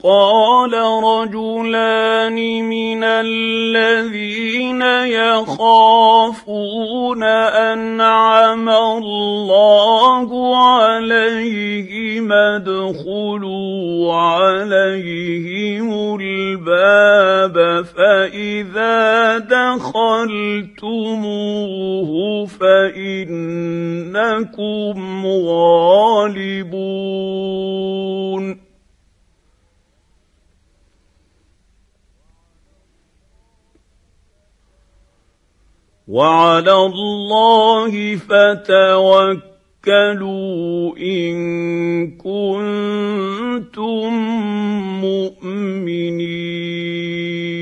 قال رجلان من الذين يخافون أنعم الله عليهم ادخلوا عليهم الباب فإذا دخلتموه فإنكم غالبون وعلى الله فتوكلوا إن كنتم مؤمنين